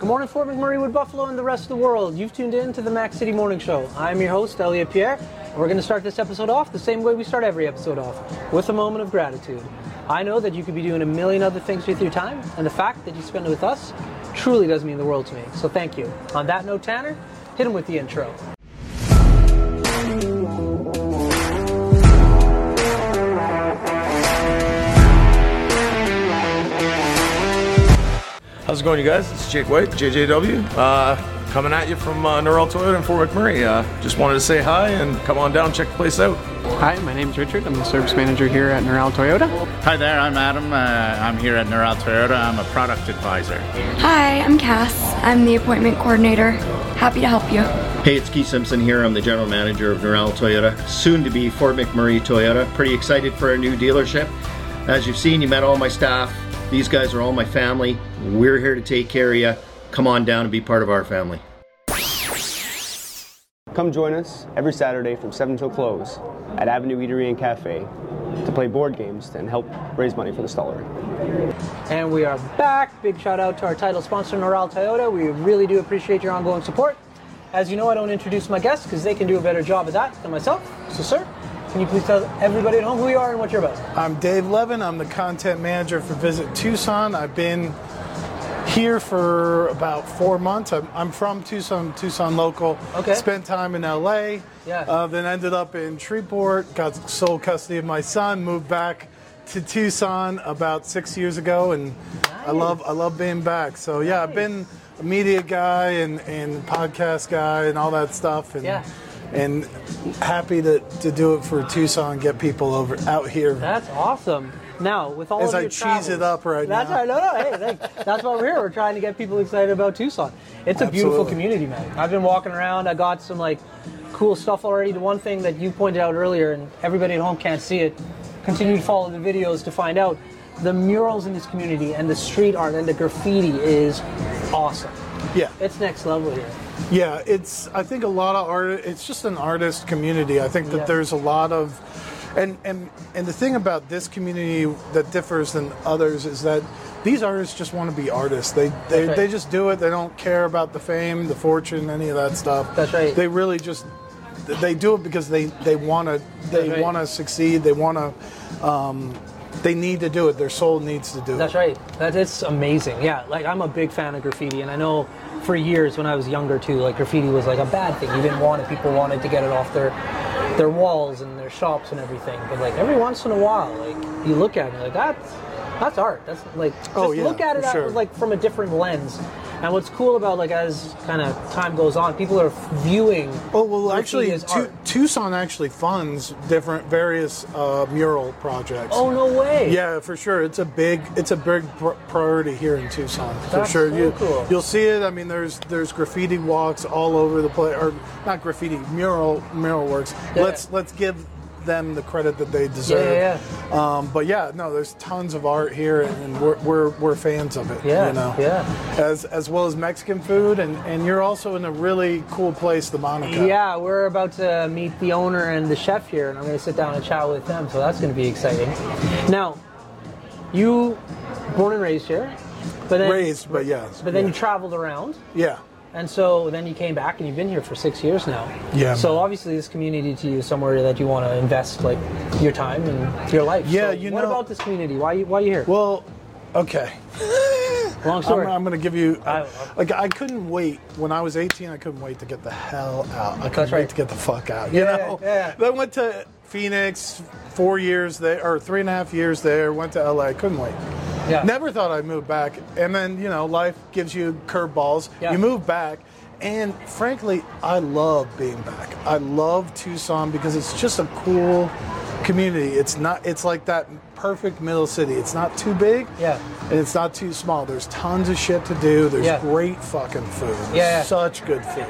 Good morning, Fort McMurray, Wood Buffalo, and the rest of the world. You've tuned in to the Mac City Morning Show. I'm your host, Elliot Pierre, and we're going to start this episode off the same way we start every episode off, with a moment of gratitude. I know that you could be doing a million other things with your time, and the fact that you spend it with us truly does mean the world to me, so thank you. On that note, Tanner, hit him with the intro. How's it going, you guys? It's Jake White, JJW, coming at you from Norrell Toyota in Fort McMurray. Just wanted to say hi and come on down, check the place out. Hi, my name's Richard. I'm the service manager here at Norrell Toyota. Hi there, I'm Adam. I'm here at Norrell Toyota. I'm a product advisor. Hi, I'm Cass. I'm the appointment coordinator. Happy to help you. Hey, it's Keith Simpson here. I'm the general manager of Norrell Toyota, soon to be Fort McMurray Toyota. Pretty excited for our new dealership. As you've seen, you met all my staff. These guys are all my family. We're here to take care of you. Come on down and be part of our family. Come join us every Saturday from 7 till close at Avenue Eatery and Cafe to play board games and help raise money for the Stollery. And we are back. Big shout out to our title sponsor, Norrell Toyota. We really do appreciate your ongoing support. As you know, I don't introduce my guests because they can do a better job of that than myself. So, sir, can you please tell everybody at home who you are and what you're about? I'm Dave Levin. I'm the content manager for Visit Tucson. I've been here for about 4 months. I'm from Tucson local. Okay. Spent time in LA. Yeah. Then ended up in Shreveport, got sole custody of my son, moved back to Tucson about 6 years ago, and nice. I love being back. So yeah, nice. I've been a media guy and podcast guy and all that stuff. And, yeah. And happy to do it for Tucson, get people out here. That's awesome. Now, with all as of your I cheese it up right that's now. Right. No. Hey, that's why we're here. We're trying to get people excited about Tucson. It's a beautiful community, man. I've been walking around. I got some cool stuff already. The one thing that you pointed out earlier, and everybody at home can't see it, continue to follow the videos to find out. The murals in this community and the street art and the graffiti is awesome. Yeah, it's next level here. Yeah, I think a lot of art. It's just an artist community. I think that there's a lot of, and the thing about this community that differs than others is that these artists just want to be artists. They just do it. They don't care about the fame, the fortune, any of that stuff. That's right. They really just they do it because they want to succeed. They want to. They need to do it. Their soul needs to do it. That's right. It's amazing. Yeah, I'm a big fan of graffiti, and I know for years when I was younger too, graffiti was a bad thing. You didn't want it. People wanted to get it off their walls and their shops and everything. But every once in a while, you look at it, and you're that's art. That's look at it from a different lens. And what's cool about as kind of time goes on, people are viewing. Oh well, actually, Tucson actually funds various mural projects. Oh no way! Yeah, for sure. It's a big priority here in Tucson. That's for sure. So cool. You'll see it. I mean, there's graffiti walks all over the place, or not graffiti, mural works. Yeah. Let's give them the credit that they deserve. Yeah. But yeah, no, there's tons of art here, and we're fans of it. Yeah. You know? Yeah. As well as Mexican food, and you're also in a really cool place, the Monica. Yeah, we're about to meet the owner and the chef here, and I'm going to sit down and chat with them. So that's going to be exciting. Now, you born and raised here, but then you traveled around. Yeah. And so then you came back and you've been here for 6 years now. Yeah. So obviously this community to you is somewhere that you want to invest your time and your life. Yeah, so what about this community? Why are you here? Well, okay. Long story. I'm going to give you I couldn't wait when I was 18. I couldn't wait to get the hell out. I couldn't wait to get the fuck out. You know. Yeah. Then went to Phoenix, 4 years there, or 3.5 years there. Went to LA. Couldn't wait. Yeah. Never thought I'd move back. And then, life gives you curveballs. Yeah. You move back. And frankly, I love being back. I love Tucson because it's just a cool community. It's like that perfect middle city. It's not too big. Yeah. And it's not too small. There's tons of shit to do. There's great fucking food. Yeah. Such good food.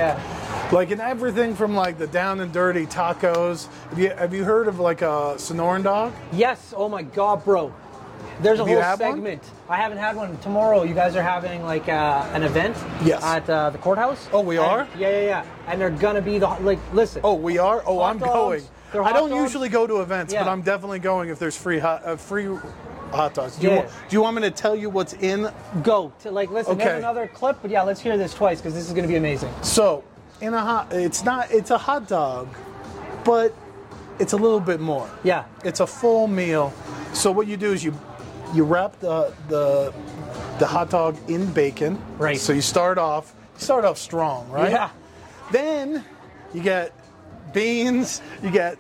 In everything from the down and dirty tacos. Have you heard of a Sonoran dog? Yes. Oh my God, bro. There's a whole segment. I haven't had one. Tomorrow, you guys are having an event at the courthouse. Oh, we are? Yeah. And they're gonna be listen. Oh, we are? Oh, I'm going. I don't dogs. usually go to events, but I'm definitely going if there's free hot dogs. Do you want me to tell you what's in? Go to listen. Okay. There's another clip, but yeah, let's hear this twice because this is going to be amazing. So, it's a hot dog, but it's a little bit more. Yeah. It's a full meal. So what you do is you wrap the hot dog in bacon. Right. So you start off strong, right? Yeah. Then you get beans, you get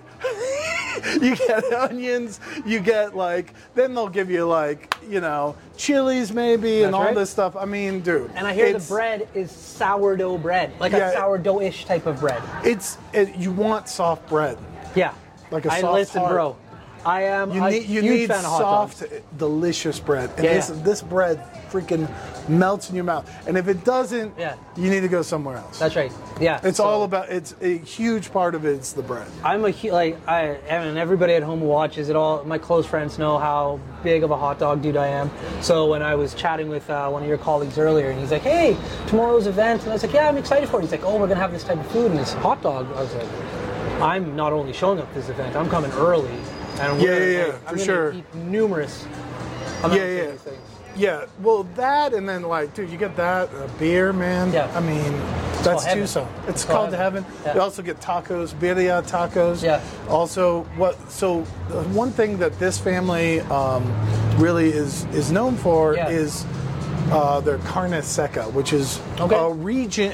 onions, you get then they'll give you chilies maybe. That's and all right. this stuff. I mean, dude. And I hear the bread is sourdough bread, a sourdough-ish type of bread. You want soft bread. Yeah. Like a soft heart. bro. I am a huge fan of hot dogs. Soft, delicious bread. And Yeah, this bread freaking melts in your mouth. And if it doesn't, you need to go somewhere else. That's right. Yeah. It's all about. It's a huge part of it's the bread. I'm and everybody at home who watches it all. My close friends know how big of a hot dog dude I am. So when I was chatting with one of your colleagues earlier, and he's like, "Hey, tomorrow's event," and I was like, "Yeah, I'm excited for it." He's like, "Oh, we're gonna have this type of food and this hot dog." I was like, "I'm not only showing up this event, I'm coming early." And for I'm sure. Eat numerous amounts of these things. Yeah, well, that and then dude, you get that beer, man. Yeah. I mean, that's called Tucson. It's called heaven. Yeah. You also get tacos, birria tacos. Yeah. Also, so one thing that this family really is known for is their carne seca, which is a region.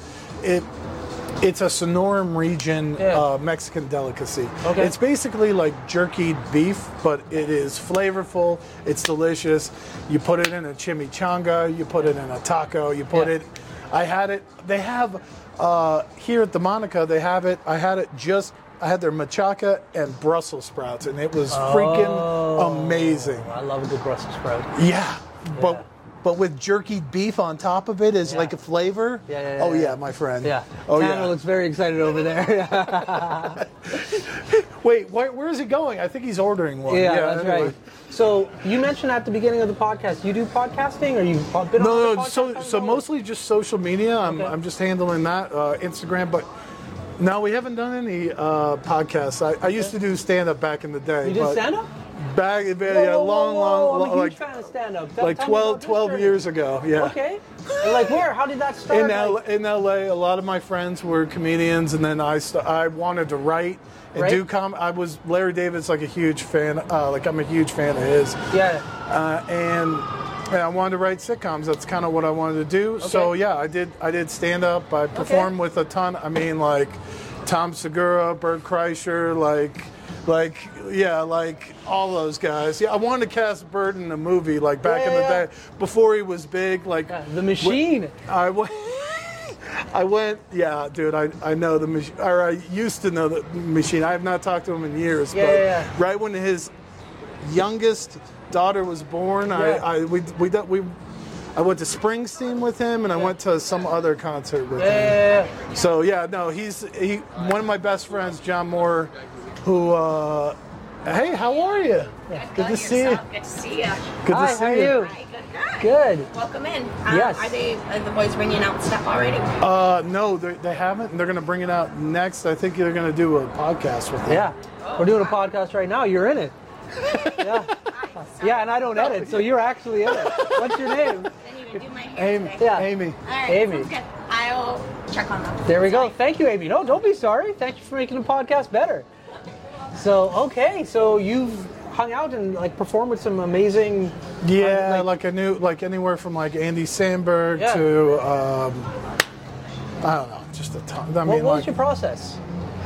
It's a Sonoran region Mexican delicacy. Okay. It's basically like jerkied beef, but it is flavorful. It's delicious. You put it in a chimichanga. You put it in a taco. You put it. I had it. They have here at the Monica. They have it. I had their machaca and Brussels sprouts, and it was freaking amazing. I love a good Brussels sprout. Yeah. But with jerky beef on top of it is like a flavor. Yeah, my friend. Yeah. Oh, Tanner looks very excited over there. Wait, where is he going? I think he's ordering one. Yeah, that's right. So you mentioned at the beginning of the podcast, you do podcasting, or you've been on the podcast? So mostly just social media. I'm just handling that, Instagram, but. No, we haven't done any podcasts. I used to do stand-up back in the day. You did stand-up? Back, long, I'm a huge fan of stand-up. Like 12 years ago, yeah. Okay. And where? How did that start? In LA, a lot of my friends were comedians, and then I wanted to write and do comedy. Larry David's a huge fan. I'm a huge fan of his. Yeah. And I wanted to write sitcoms. That's kind of what I wanted to do. Okay. So yeah, I did stand up. I performed with a ton. I mean, Tom Segura, Bert Kreischer, all those guys. Yeah, I wanted to cast Bert in a movie back in the day before he was big. The Machine. I went. Yeah, dude. I know the Machine. Or I used to know the Machine. I have not talked to him in years. Right when his youngest daughter was born, I went to Springsteen with him, and I went to some other concert with him. So he's one of my best friends, John Moore, who. Hey, how are you? Good to see you. Good to see you. Good to see you. How are you? Hi, Good. Welcome in. Yes. Are the boys bringing out stuff already? No, they haven't. And they're going to bring it out next. I think they're going to do a podcast with them. Yeah. We're doing a podcast right now. You're in it. Yeah, and I don't edit, so you're actually in it. What's your name? Didn't even do my hair Amy. today. Yeah. Amy. All right, Amy. sounds good. I'll check on them. There we go. Thank you, Amy. No, don't be sorry. Thank you for making the podcast better. So, so you've hung out and performed with some amazing... Yeah, I knew, anywhere from Andy Samberg to, I don't know, just a ton. What was your process?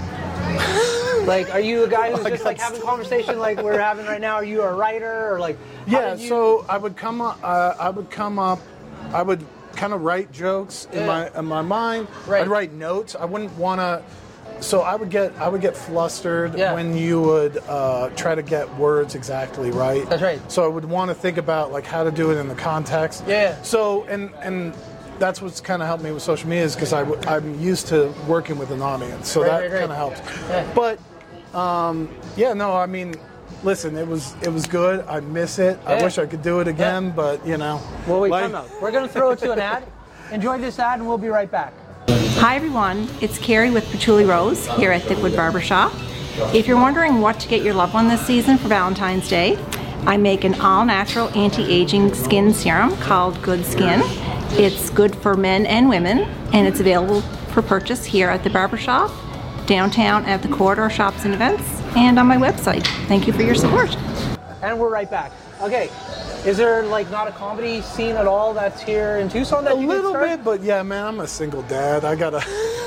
Are you a guy who's just having a conversation like we're having right now? Are you a writer or so I would come up. I would kind of write jokes in my mind. Right. I'd write notes. I wouldn't want to. So I would get flustered when you would try to get words exactly right. That's right. So I would want to think about how to do it in the context. Yeah. So and that's what's kind of helped me with social media is because I'm used to working with an audience, so that kind of helps. Yeah. But I mean, listen, it was good. I miss it. I wish I could do it again, but Well, wait, time out. We're going to throw it to an ad. Enjoy this ad, and we'll be right back. Hi everyone, it's Carrie with Patchouli Rose here at Thickwood Barbershop. If you're wondering what to get your loved one this season for Valentine's Day, I make an all-natural anti-aging skin serum called Good Skin. It's good for men and women, and it's available for purchase here at the barbershop, downtown at the Corridor Shops and Events, and on my website. Thank you for your support. And we're right back. Okay, is there like not a comedy scene at all that's here in Tucson that A you little can start? bit, but yeah, man, I'm a single dad. I gotta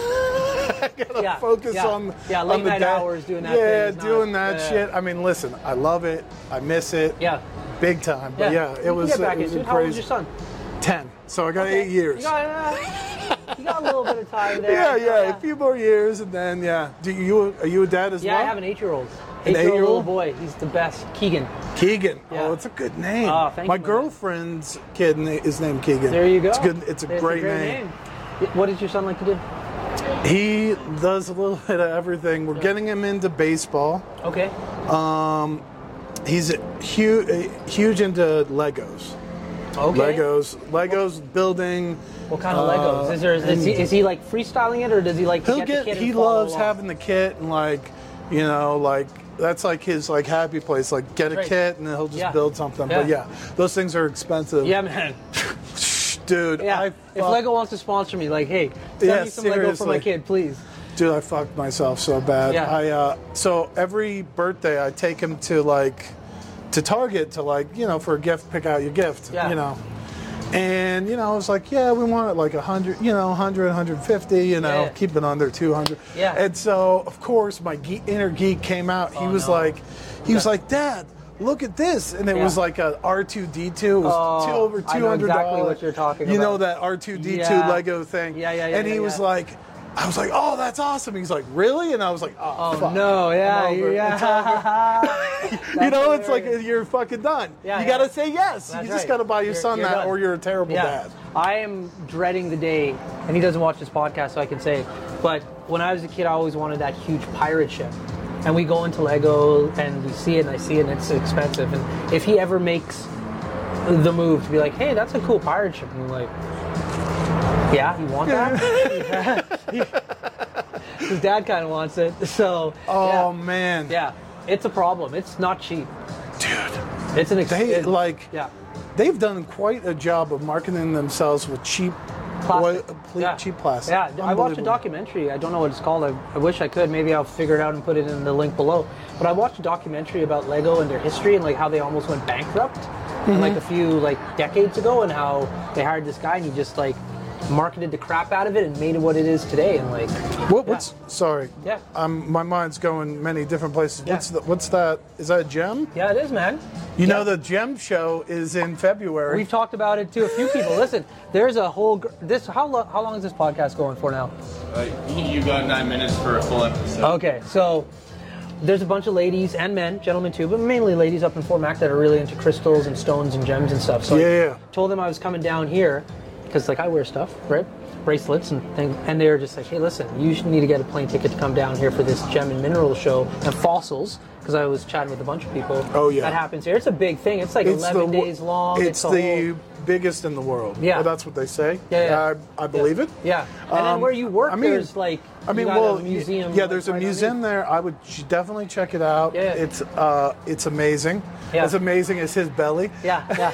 focus on late the night dad. hours doing that. Yeah, thing is doing not- that shit. I mean, listen, I love it. I miss it. Yeah, big time. But yeah, You it can was. Get back it was into it. How old is crazy. your son? 10. So I got Okay. 8 years. You got a little bit of time there. Yeah, a few more years, and then are you a dad as Yeah, well? I have an 8-year-old. An 8-year-old little eight-year-old? boy. He's the best. Keegan. Keegan. Yeah. Oh, it's a good name. Oh, thank My you, man. girlfriend's kid is named Keegan. There you go. It's good. It's a great name. What does your son like to do? He does a little bit of everything. We're getting him into baseball. Okay. He's huge into Legos. Okay. Legos, building. What kind of Legos? Is he like freestyling it, or does he like to get the kid and He follow loves along? having the kit and that's like his happy place. Like get a Right. kit and then he'll just Yeah. build something. Yeah. But yeah, those things are expensive. Yeah, man. Dude. Yeah. If Lego wants to sponsor me, like, hey, send me some Lego for my kid, please. Dude, I fucked myself so bad. Yeah. So every birthday I take him to Target to for a gift, pick out your gift. Yeah. And I was like, yeah, we want it like 100, 100, 150, Yeah. keep it under 200. Yeah. And so of course my inner geek came out. He was like, Dad, look at this, and it was like a R2D2. It was over $200. I know exactly what you're talking You know about. that R2D2 Yeah. Lego thing. Yeah. And he was like, I was like, oh, that's awesome. He's like, really? And I was like, oh fuck. No, yeah, I'm over. yeah. It's like you're fucking done. Yeah, you got to say yes. That's you just right. got to buy your son You're that, done. or you're a terrible dad. I am dreading the day, and he doesn't watch this podcast, so I can say, but when I was a kid, I always wanted that huge pirate ship. And we go into Lego, and we see it, and I see it, and it's expensive. And if he ever makes the move to be like, hey, that's a cool pirate ship, and I'm like, yeah, you want that? His dad kind of wants it, so. Oh, man. Yeah, it's a problem. It's not cheap. Dude. It's an They've done quite a job of marketing themselves with cheap plastic. Cheap plastic. Yeah, I watched a documentary. I don't know what it's called. I wish I could. Maybe I'll figure it out and put it in the link below. But I watched a documentary about Lego and their history and how they almost went bankrupt a few decades ago, and how they hired this guy and he just marketed the crap out of it and made it what it is today. And sorry. Yeah. My mind's going many different places. Yeah. What's that? Is that a gem? Yeah, it is, man. You know the gem show is in February. We've talked about it to a few people. Listen, there's a whole how long is this podcast going for now? You got 9 minutes for a full episode. Okay, so there's a bunch of ladies and men, gentlemen too, but mainly ladies up in Fort Mac that are really into crystals and stones and gems and stuff. So I told them I was coming down here because I wear stuff, right? Bracelets and things, and they were just like, hey, listen, you need to get a plane ticket to come down here for this gem and mineral show and fossils, because I was chatting with a bunch of people. Oh, yeah. That happens here. It's a big thing. It's 11 days long. It's the biggest in the world. Yeah. Well, that's what they say. Yeah. I believe it. Yeah. And then where you work, there's a museum. Yeah, there's a museum there. I would definitely check it out. Yeah. It's amazing. Yeah. As amazing as his belly. Yeah.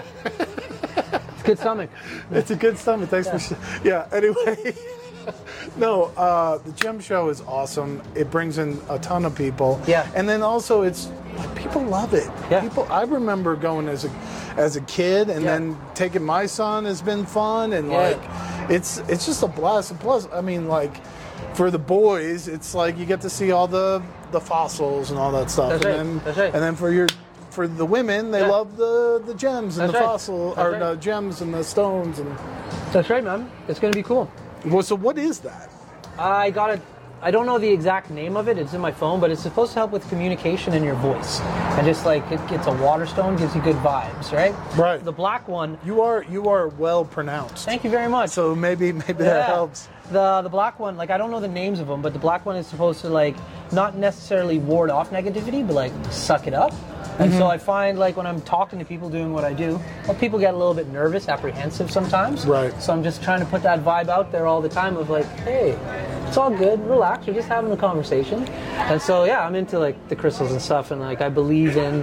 It's good stomach. It's a good stomach. Thanks for. Yeah. Anyway. No, the gem show is awesome. It brings in a ton of people. Yeah. And then also people love it. Yeah. I remember going as a kid, and then taking my son has been fun, and it's just a blast. And plus, for the boys, it's you get to see all the fossils and all that stuff. That's right. And then for the women, they love the gems and That's right. fossil the gems and the stones and. That's right, man. It's gonna be cool. Well, so what is that? I don't know the exact name of it. It's in my phone, but it's supposed to help with communication in your voice. And just it's a water stone, gives you good vibes, right? Right. The black one. You are well pronounced. Thank you very much. So maybe that helps. The black one, I don't know the names of them, but the black one is supposed to not necessarily ward off negativity, but suck it up. And so I find when I'm talking to people doing what I do, people get a little bit nervous, apprehensive sometimes. Right. So I'm just trying to put that vibe out there all the time of hey, it's all good, relax, we're just having a conversation. And so I'm into the crystals and stuff, and I believe in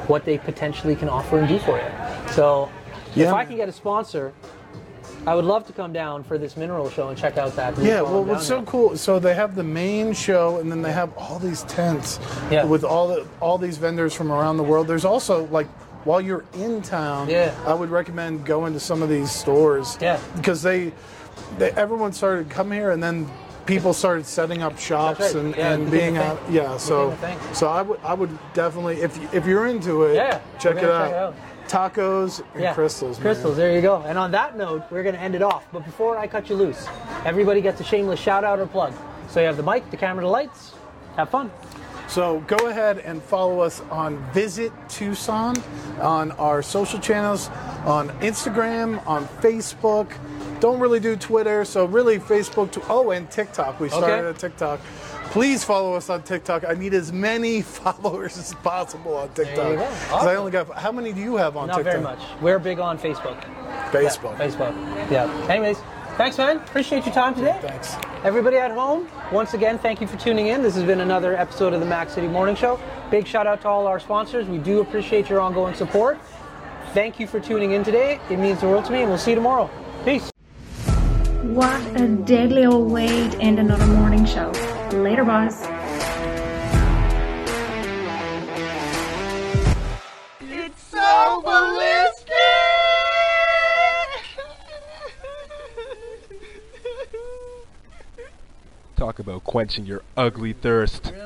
what they potentially can offer and do for you. So if I can get a sponsor, I would love to come down for this mineral show and check out that booth. Yeah, well, what's so cool? So they have the main show, and then they have all these tents with all these vendors from around the world. There's also like, while you're in town, I would recommend going to some of these stores. Yeah, because everyone started coming here, and then people started setting up shops and being out. Yeah, so I would definitely, if you're into it, check it out. Tacos and crystals. Crystals, there you go. And on that note, we're going to end it off. But before I cut you loose, everybody gets a shameless shout out or plug. So you have the mic, the camera, the lights. Have fun. So go ahead and follow us on Visit Tucson on our social channels, on Instagram, on Facebook. Don't really do Twitter, so really Facebook. And TikTok. We started a TikTok. Please follow us on TikTok. I need as many followers as possible on TikTok. There you go. Awesome. I only got. How many do you have on TikTok? Not very much. We're big on Facebook. Facebook. Yeah, Facebook. Yeah. Anyways, thanks, man. Appreciate your time today. Thanks. Everybody at home, once again, thank you for tuning in. This has been another episode of the Mac City Morning Show. Big shout out to all our sponsors. We do appreciate your ongoing support. Thank you for tuning in today. It means the world to me, and we'll see you tomorrow. Peace. What a deadly old way to end another morning show. Later, boys. It's so ballistic! Talk about quenching your ugly thirst.